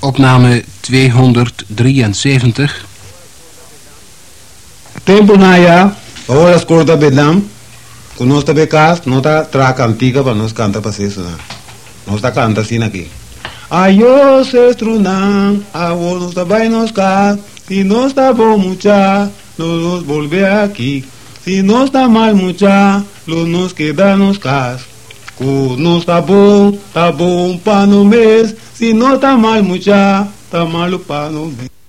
opname 273. Tempo Naya, ahora escuta Bedlam, con nuestra becas, nota traca antigua para nos cantar para eso. Nos está canta sin aquí. Ayos estrunan, a vos nos está bainos cas, si no está bon mucha, nos volve aquí. Si no está mal mucha, nos quedamos cas. No está bon pa no mes, si no está mal mucha, está malo pa no mes.